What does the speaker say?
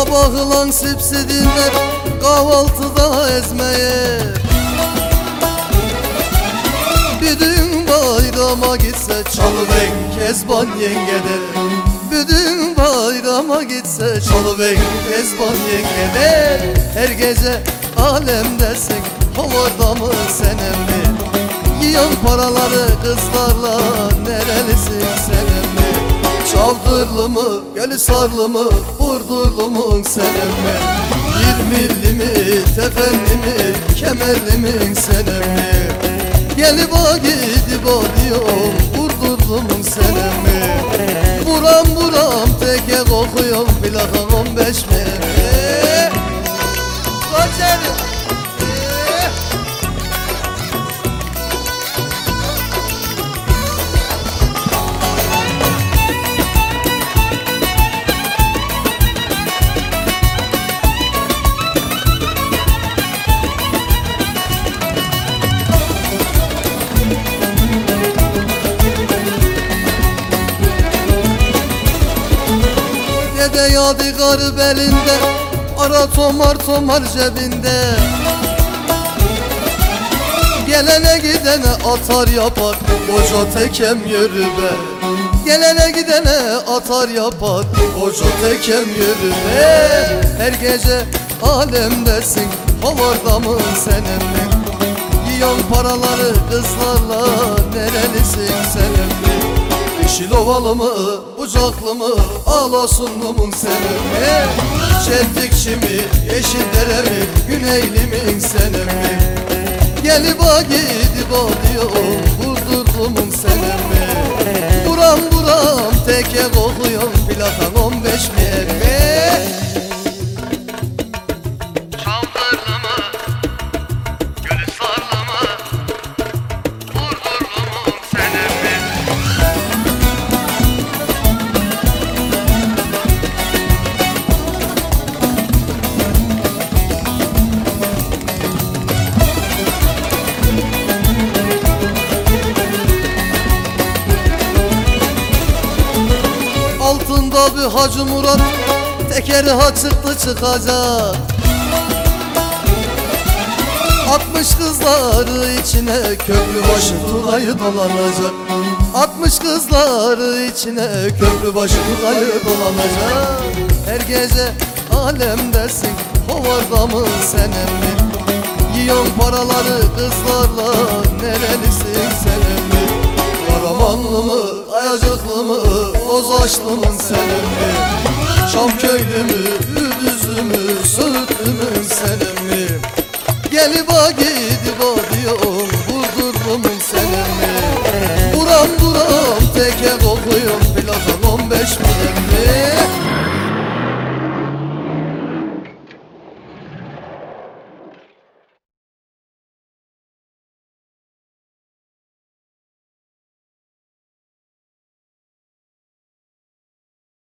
Sabahılan sipsidinler kahvaltıda ezmeye. Bir düğün bayrama gitse çalıbek Kezban yengede. Bir düğün bayrama gitse çalıbek Kezban yengede. Her gece alemdesin, havarda mı senem mi? Yiyen paraları kızlarla, nerelisin senem mi? Çavdırlı mı, Gölhisarlı mı, Burdurlu mu senem mi? İrmilli mi, Tefenli mi, Kemerli mi senem mi? Gelip o gidip o diyorum, Burdurlu mu senem mi? Buram buram teke kokuyorum, plaka 15 mi? Koçerim! Dede yadigar belinde, ara tomar tomar cebinde. Gelene gidene atar yapar, koca tekem yürü be. Gelene gidene atar yapar, koca tekem yürü be. Her gece alemdesin, havarda mı senem mi? Yiyen paraları kızlarla, nerelisin senem mi? Yeşil ovalı mı, bucaklı mı, Ağlasunlu mu senem mi? Çeltikçi mi, Yeşildere mi, Güneyli mi senem mi? Gelip a gidip a diyorum, Burdurlu mu senem mi? Buram buram teke kokuyorum, plaka 15 mi? Çavdırlı mı, Gölhisarlı mı, Burdurlu mu senem mi? Altında bir Hacı Murat, tekeri ha çıktı çıkacak. 60 kızları içine köprübaşı Tulayı dolanacak. 60 kızları içine köprübaşı Tulayı dolanacak. Her gece alemdesin, havarda mı senem mi? Yiyen paraları kızlarla, nerelisin senem mi? Karamanlı mı, Ayacıklı mı, Bozaşlı mı senem mi? Şamköylü